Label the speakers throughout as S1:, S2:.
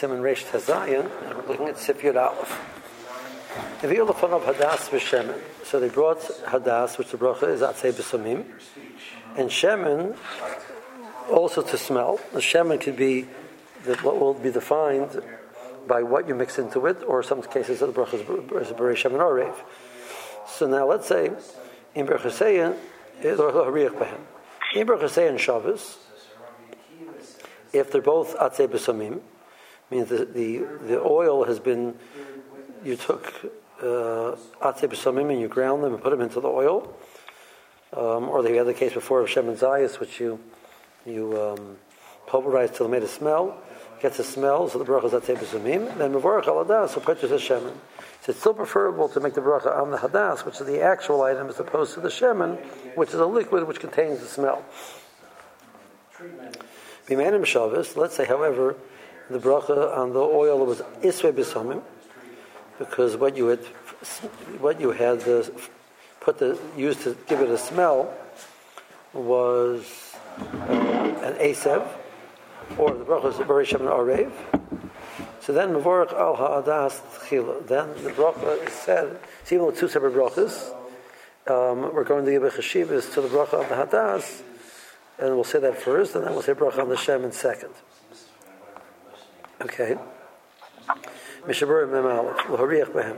S1: Siman Reish Tazayin, and we're looking at Sif Yud Aleph. If you look of Hadas v'Shemen, so they brought Hadas, which the bracha is Atzei B'Samim, and Shemen also to smell. The Shemen could be what will be defined by what you mix into it, or some cases of the bracha is Berei Shemen Orev. So now let's say in Berchasein is Hariach Behem. In Berchasein Shabbos, if they're both Atzei B'Samim, means the oil has been, you took Atzei B'Samim and you ground them and put them into the oil, or they had the case before of Shemen Zayis, which you pulverized till it made a smell, gets a smell, so the bracha is Atzei B'Samim, then Mevorach Al Hadas, so purchase a Shemen. So it's still preferable to make the bracha on the Hadas, which is the actual item, as opposed to the Shemen, which is a liquid which contains the smell. B'Manim Shabbos, let's say, however, the bracha on the oil was Isvei B'Samim, because what you had used to give it a smell was an Asev, or the bracha was Berei Shemen Orev. So then Mevorach Al Ha'adas Tchila. Then the bracha is said, it's even with two separate brachas. We're going to give a cheshivas to the bracha of the Hadas, and we'll say that first, and then we'll say bracha on the Shemen second. Okay. Mishabur Mem Aleph L'Hariach Behem.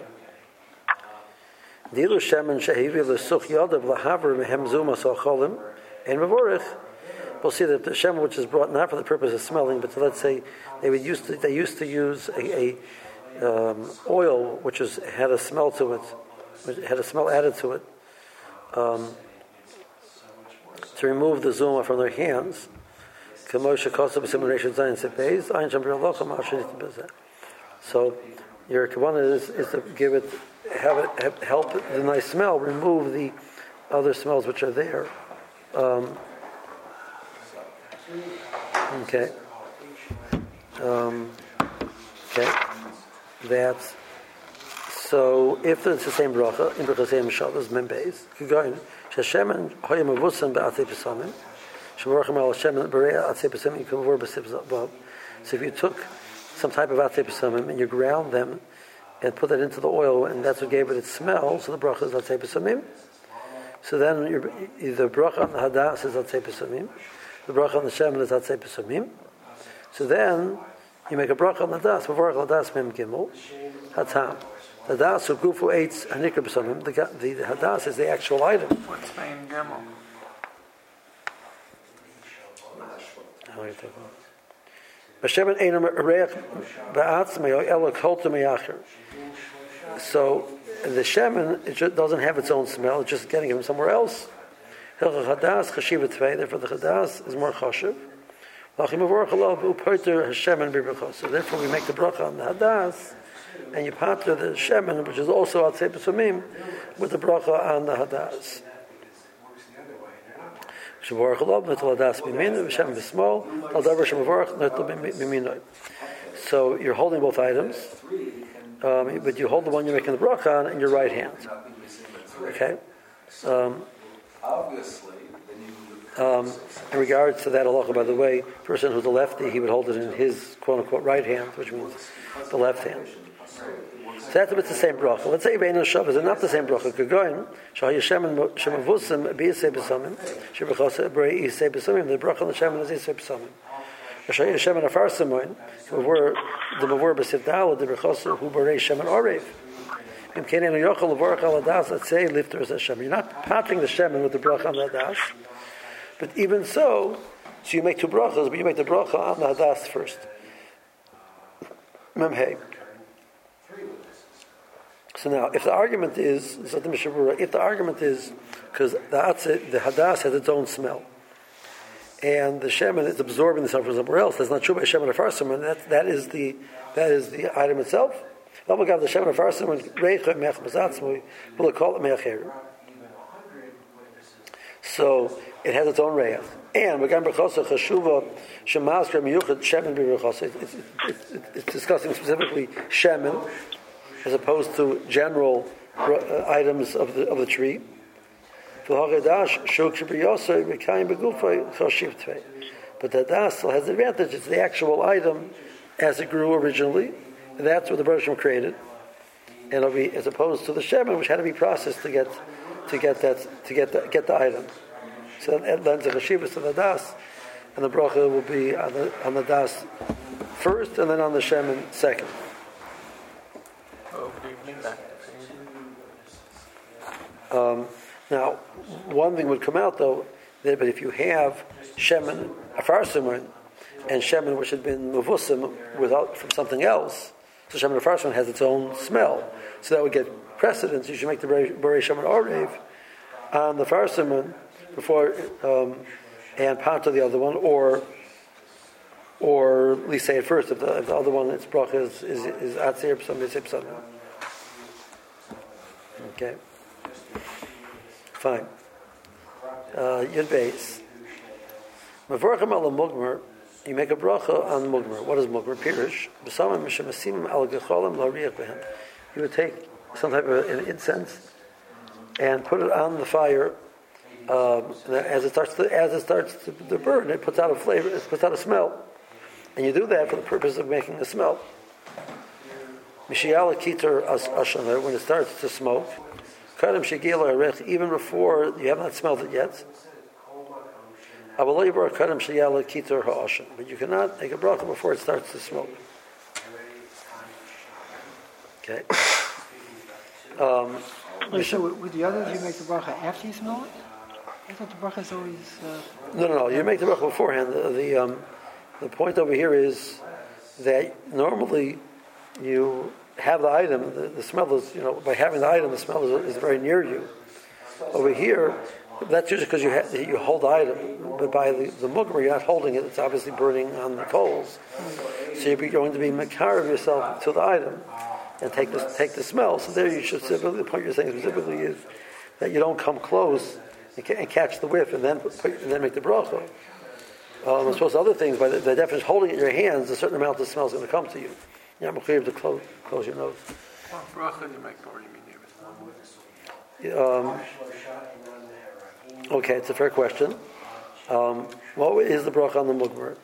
S1: Dilu Shemen Shehivi L'Such Yodav L'Haver Mehem Zuma Salcholim and Mevorach. We'll see that the Shemen, which is brought not for the purpose of smelling, but to, let's say they used to use a oil which had a smell to it, which had a smell added to it, to remove the zuma from their hands. So your kavanah is to give it, help the nice smell, remove the other smells which are there. Okay. That's so. If it's the same bracha, in bracha same Shabbos membeis, Kigoyin Sheshemen Hoyim Avusam be'atzei B'Samim, Shevorachim Al Shemen Berei Atzei B'Samim Yikavur B'Sibzav. So if you took some type of Atzei B'Samim and you ground them and put that into the oil, and that's what gave it its smell, so the bracha is Atzei B'Samim. So then the bracha on the Hadas is Atzei B'Samim. The bracha on the Shemen is Atzei B'Samim. So then you make a bracha on the Hadas. Mevorach Al Hadas Mem Gimel Hatam. The Hadas who Gufu eats Hanikra B'Samim. The Hadas is the actual item.
S2: What's Mem Gimel?
S1: How do you take one? B'Shemen Einam Reach Ba'atzmei Ela Kolta Meyacher. So the Shemen, it doesn't have its own smell. It's just getting it from somewhere else. Hadas Chashiva Tvei. Therefore, the Hadas is more chashiv. So therefore, we make the bracha on the Hadas, and you pater the Shemen, which is also Atzei B'Samim, with the bracha on the Hadas. So you're holding both items, but you hold the one you're making the bracha on in your right hand. Okay. In regards to that halacha, by the way, person who's a lefty, he would hold it in his quote-unquote right hand, which means the left hand. So that's the same bracha. Let's say Bein Shabbos is not the same bracha. Kegoyin Shahaya Shemen Shemavusim B'Yisei B'Samim Shebechasa Berei Yisei B'Samim. The bracha on the Shemen is Yisei B'Samim. Shahaya Shemen Afar Samoin the Mavur B'Siv Dala the Bechasa Hu Berei Shemen Orev. You're not patting the Shemen with the bracha on the Hadas, but even so you make two brachas, but you make the bracha on the Hadas first. Memhei. So now, if the argument is because the Hadas has its own smell, and the Shemen is absorbing the smell from somewhere else, that's not true by Shemen of Farsim, that is the item itself. So it has its own reyach. And it's discussing specifically shemen as opposed to general items of the tree. But the Hadas still has the advantage. It's the actual item as it grew originally. That's what the Baruch Hashem created, and it'll be as opposed to the shemen, which had to be processed to get the item. So that lends a cheshivas to the das, and the bracha will be on the das first, and then on the shemen second. Now, one thing would come out though, but if you have shemen, a farsimun, and shemen which had been mavusim from something else, so shemen farsimun has its own smell, so that would get precedence. You should make the borei shemen orev on the farsimun before and part of the other one, or at least say it first. If the other one, its bracha is atzir p'sam. Okay. Fine. Yud Beis. Mavorchem ala mugmer. You make a bracha on mugmer. What is mugmer? Pirish. B'samim mishamasimim al gecholim lariach behem. You would take some type of an incense and put it on the fire. As it starts to burn, it puts out a flavor. It puts out a smell, and you do that for the purpose of making a smell. Mishiala kitar ashaner, when it starts to smoke. Even before you have not smelled it yet. But you cannot make a bracha before it starts to smoke. Okay.
S2: So with the others, you make the bracha after you smell it? I thought the bracha is always...
S1: No. You make the bracha beforehand. The point over here is that normally you have the item, the smell is, by having the item, the smell is very near you. Over here, that's usually because you hold the item, but by the mugmer, you're not holding it, it's obviously burning on the coals. So you're going to be makar of yourself to the item and take the smell. So there you should specifically, the point you're saying specifically is that you don't come close and catch the whiff and then make the bracha. As opposed to other things, by the definition, holding it in your hands, a certain amount of smell is going to come to you. You're not to close your nose. Okay, it's a fair question. What is the bracha on the mugmer?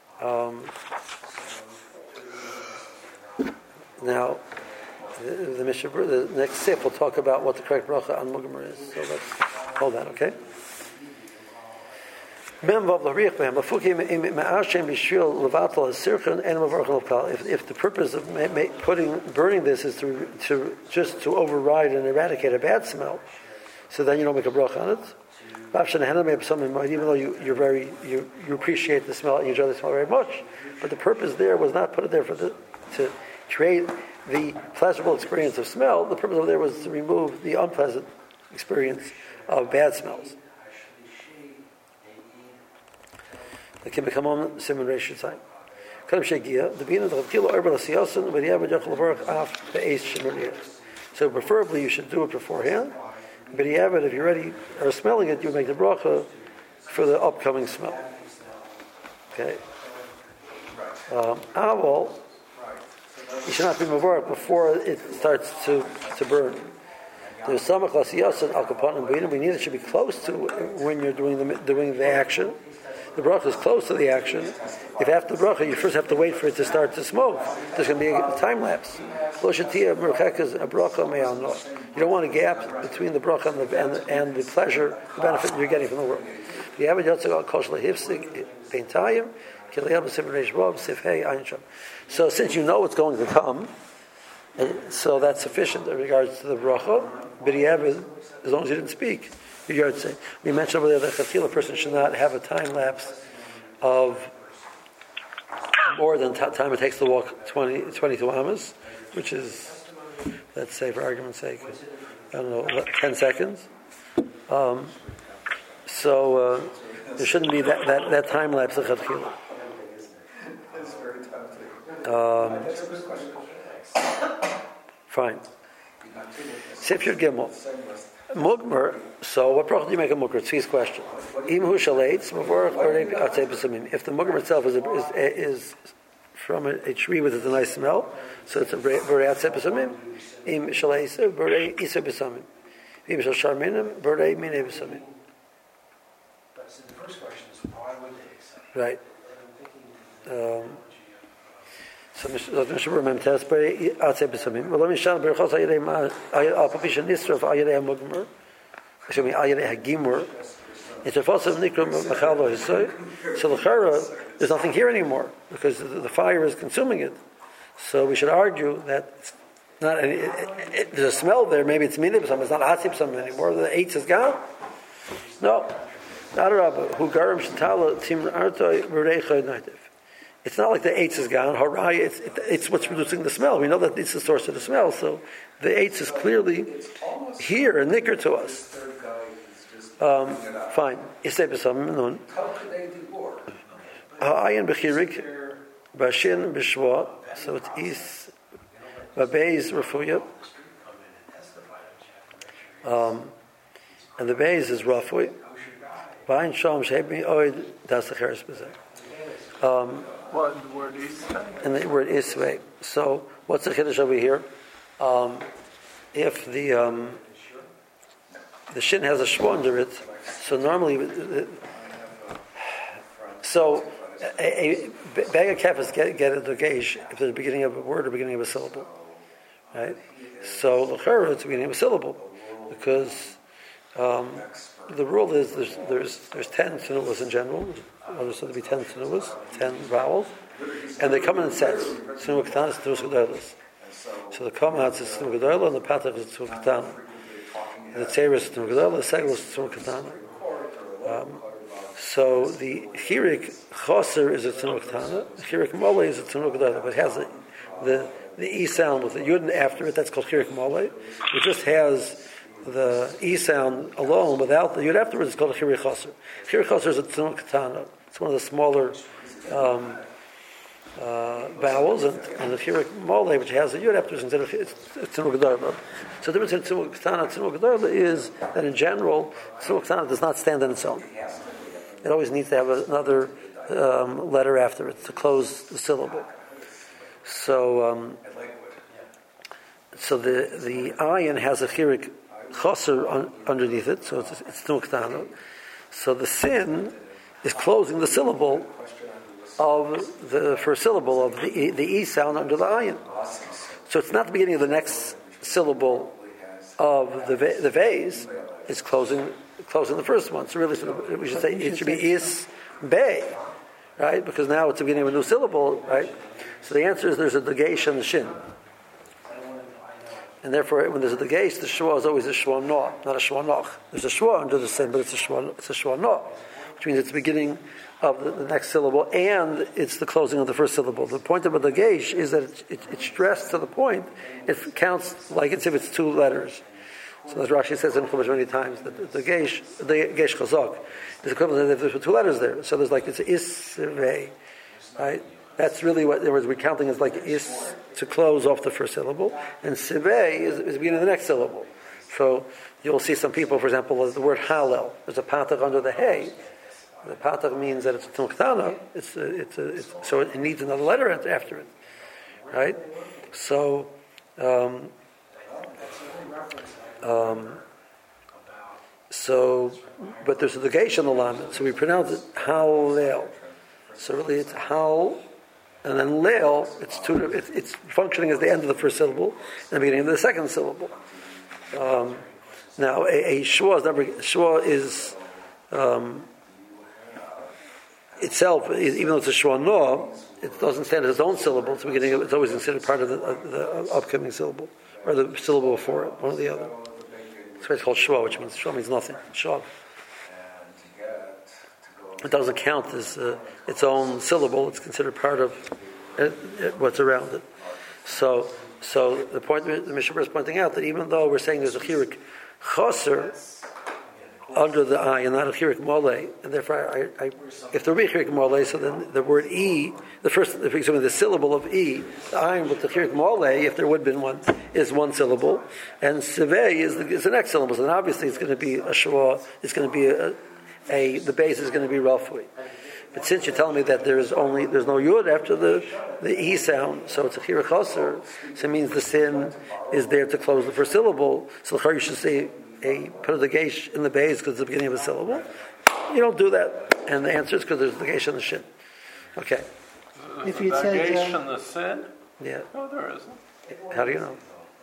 S1: Now, the next sip will talk about what the correct bracha on mugmer is. So let's hold that, okay? If the purpose of burning this is to override and eradicate a bad smell, so then you don't make a bracha on it. Even though you appreciate the smell and you enjoy the smell very much, but the purpose there was not put it there to create the pleasurable experience of smell. The purpose of there was to remove the unpleasant experience of bad smells. The Kibikamon Simon Reish Yitzayim. Kadam Shegia, the Bina, the Kilo Arbala Siyasan, but Yabba Jachal Baruch Af, the Ace Shemarias. So preferably you should do it beforehand, but if you're ready or smelling it, you make the bracha for the upcoming smell. Okay. Aval, you should not be mavarach before it starts to burn. There's some Siyasan Al Kapan and we need it should be close to when you're doing the action. The bracha is close to the action. If after the bracha you first have to wait for it to start to smoke, there's going to be a time lapse. You don't want a gap between the bracha and the pleasure, the benefit you're getting from the world. So since you know it's going to come, so that's sufficient in regards to the bracha. B'diavad, as long as you didn't speak. We mentioned over there that a person should not have a time lapse of more than time it takes to walk 22 amas, which is, let's say for argument's sake, 10 seconds. So there shouldn't be that time lapse of chatchila. Fine. Sifyur Gimel. Mugmer, so what bracha do you make a mugmer? It's his question. If the mugmer itself is from a tree with a nice smell, so it's a berei atzei b'samim. Im shaleisa berei isa b'samim. Im shal sharminim berei minei b'samim.
S3: The first question is why would they accept?
S1: Right. So Mishabur Mem Test by Atzei B'Samim. Well, let me show Berachos Ayirei Al Papisha Nisra of Ayirei HaMugmer. Excuse me, Ayirei HaGimur. It's a false of Nikra Mechalo Hisoy. So l'chara, there's nothing here anymore because the fire is consuming it. So we should argue that it's not any, there's a smell there. Maybe it's minib some. It's not Atzei B'Samim anymore. The eitz is gone. No, not a rabbi. Who garam shetala tim artoi v'reicha nativ. It's not like the eitz is gone. Haraya, it's what's producing the smell. We know that it's the source of the smell. So the eitz is clearly here and nicker to us. Fine. Isay b'samim nun. Ha'ayin b'chirik b'shin b'shwa. So it's is b'beis refuya. And the beis is rafui. B'ayin sham she'ebni oid das l'cheres b'zeh.
S4: What the word is?
S1: And the word isvei. So, what's the chiddush over here? If the shin has a shwa under it, so normally, a bag of kefas get a dogesh if there's the beginning of a word or beginning of a syllable, right? So l'chera it's the beginning of a syllable because the rule is there's 10 tenuas in general. Others said to be 10 tenuas, 10 vowels, and they come in sets. Tenua ketana is tenua gedolos. So the kamatz is tenua gedolos, and the patach is tenua ketana. And the tzeir is tenua gedolos, the segel is tenua ketana. So the chirik choser is a tenua ketana, the chirik mole is a tenua gedolos, but it has the e sound with the yud after it. That's called chirik mole. It just has the e sound alone without the yud afterwards. It's called a chirik choser. Chirik choser is a tenua ketana. It's one of the smaller vowels, and the chirik mole, which has a yud afterwards, instead of it's tenua gedola. So the difference between tenua ketana and tenua gedola is that in general, tenua ketana does not stand on its own. It always needs to have another letter after it to close the syllable. So, the ayin has a chirik choser underneath it, so it's tenua ketana. So the sin is closing the syllable of the first syllable of the e sound under the ayin. So it's not the beginning of the next syllable of the vase. It's closing the first one. So really, we should say it should be is bay, right? Because now it's the beginning of a new syllable, right? So the answer is there's a degeish on the shin, and therefore when there's a degeish, the shwa is always a shwa no, not a shwa noch. There's a shwa under the sin, but it's a shwa no, which means it's the beginning of the next syllable, and it's the closing of the first syllable. The point about the geish is that it's stressed to the point it counts like it's if it's two letters. So as Rashi says in Chumash many times, that the geish chazak is equivalent if there's two letters there. So there's like it's isvei, right? That's really what there was recounting is like is to close off the first syllable, and sivei is the beginning of the next syllable. So you'll see some people, for example, the word hallel. There's a patach under the hey. The patach means that it's a tenua ketana. So it needs another letter after it, right? So, but there's a degeish on the lamed, so we pronounce it hallel. So really, it's hal, and then leil. It's functioning as the end of the first syllable and the beginning of the second syllable. Now, a shwa is itself, even though it's a shwa no, it doesn't stand as its own syllable. It's beginning. It's always considered part of the upcoming syllable or the syllable before it, one or the other. That's why it's called shwa, which means nothing. Shwa. It doesn't count as its own syllable. It's considered part of what's around it. So the point the Mishnah is pointing out that even though we're saying there's a chirik chaser under the eye and not a chirik mole, and therefore if there be a chirik mole, so then the word e, the syllable of e, the ayin with the chirik mole, if there would have been one, is one syllable, and sevei is the next syllable. So then obviously it's going to be a shwa. It's going to be the base is going to be rafui. But since you're telling me that there's no yud after the e sound, so it's a chirik chaser, so it means the sin is there to close the first syllable. So you should say put a degeish in the base because it's the beginning of a syllable. You don't do that, and the answer is because there's a degeish in the shin. Okay.
S2: If you said
S4: degeish in the sin,
S1: Yeah.
S4: No, there isn't.
S1: How do you know?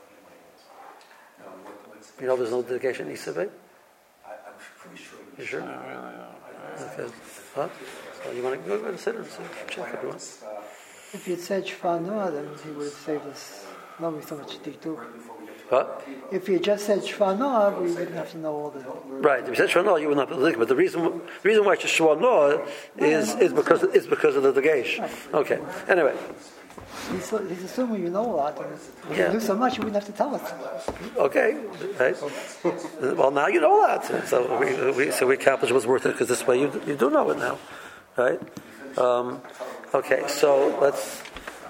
S1: You know there's no dedication in Isabel?
S3: I'm pretty sure.
S1: You sure?
S4: No, really, no.
S1: Okay. Huh? So you want to go and sit and check if you want?
S2: If he had said Shfa Noah, then he would have saved us not so much Dikduk.
S1: What?
S2: If he had just said Shfa Noah, we wouldn't have to know all the...
S1: Right. If you said Shua Noah, you wouldn't have to think. But the reason why it's Shua Noah is because of the Degesh. Okay. Anyway.
S2: He's assuming you know a lot. And if
S1: Yeah.
S2: you knew so much, you wouldn't have to tell us.
S1: Okay. Right. Well, now you know that. So we accomplished what's worth it because this way you do know it now. Right. Okay. So let's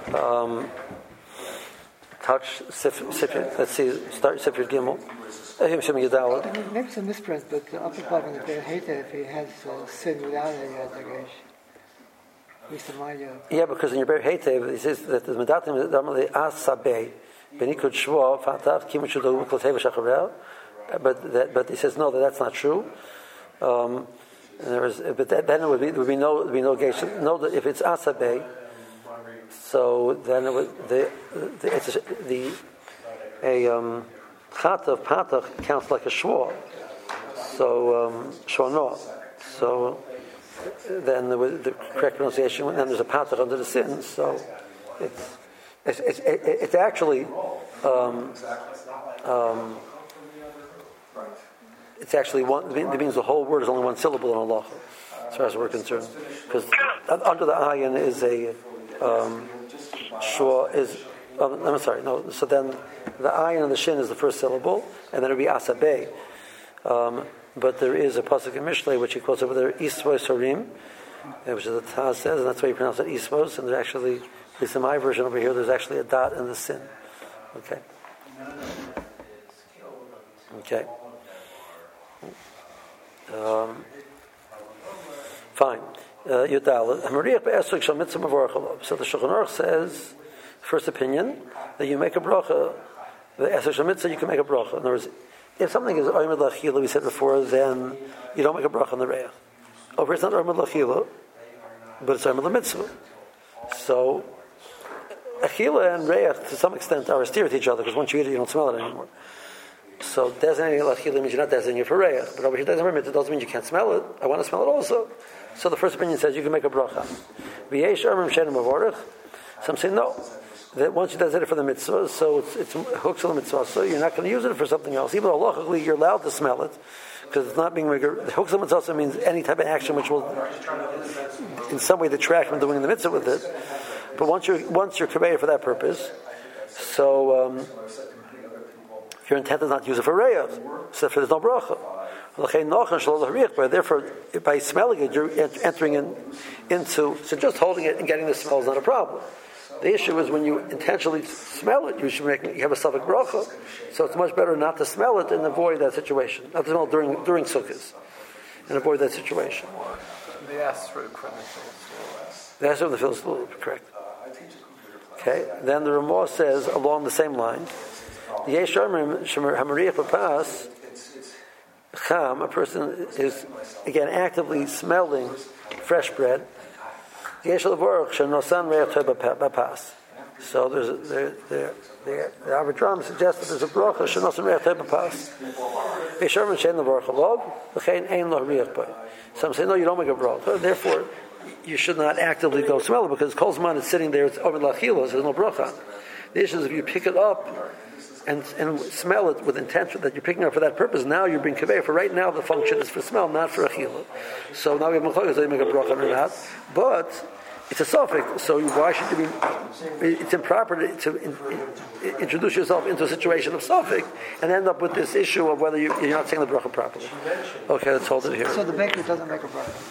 S1: touch Sifir. Let's see. Start Sifir Gimel.
S2: Maybe it's a misprint, but the upper part of the Be'er Heta, if he has sin without a Dagesh. At least in my
S1: Yeah, because in your Be'er Hetev, it says that the Medatim Damali Asabei Benikud Shua Fatach Kim Shudu Kloteva Shacharel. But he says no, that's not true. But then it would be no gesh. No, if it's Asabei, so then it would Chat of Patach counts like a Shua. So Shua Noah. So then the correct pronunciation, and then there's a Patach under the sin. So it's actually it's actually one. It means the whole word is only one syllable in Allah, as far as we're concerned. Because under the ayin is a Shua is. I'm sorry. No. So then the ayin and the shin is the first syllable, and then it would be asabeh. But there is a pasuk in Mishlei which he quotes over there, Isvos Harim, which is the Taz says, and that's why you pronounce it Isvos. And there's actually, at least in my version over here, there's actually a dot in the sin. Okay. Okay. Fine. Yudal. So the Shulchan Aruch says, first opinion, that you make a bracha. The Esek Shel Mitzvah, you can make a bracha. In other words, if something is Oymed L'Achila, we said before, then you don't make a bracha on the Reach. Over it's not Oymed L'Achila, but it's Oymed L'Mitzvah. So, Achila and Reach, to some extent, are austere with each other, because once you eat it, you don't smell it anymore. So, designating L'Achila means you're not designating it for Reach. But over here, designating it doesn't mean you can't smell it. I want to smell it also. So, the first opinion says you can make a bracha. V'yesh Amrim Shenim Avorach. Some say no. That once you designate it for the mitzvah, so it's hooks on the mitzvah, so you're not going to use it for something else. Even though halachically you're allowed to smell it, because it's not being the hooks on the mitzvah means any type of action which will in some way detract from doing the mitzvah with it. But once you're kaveya for that purpose, so your intent is not to use it for reyach, so there's no bracha. Therefore, by smelling it, you're entering into. So just holding it and getting the smell is not a problem. The issue is when you intentionally smell it, you have a safek bracha. So it's much better not to smell it and avoid that situation. Not to smell it during sukkahs and avoid that situation.
S4: They asked for the
S1: They asked for the field stool, correct. Okay. Then the Ramah says along the same line, the Yesh Amrim Shemer Hamariyah Papas Cham, a person is again actively smelling fresh bread. So there's the Avraham suggests that there's a bracha shenosan reach tov b'pas. Yesharman shein levarach alog, v'chein ein lo riach b'ay. Some say no, you don't make a bracha. Therefore, you should not actively go smell it because kol zman is sitting there. It's over l'achila, so there's no bracha. The issue is if you pick it up and smell it with intention that you're picking up for that purpose, now you're being kaveh. For right now, the function is for smell, not for achila. So now we have machlokas, so you make a bracha or not. But it's a suffix, so why should you be? It's improper to introduce yourself into a situation of suffix and end up with this issue of whether you're not saying the bracha properly. Okay, let's hold it here.
S2: So the baker doesn't make a bracha.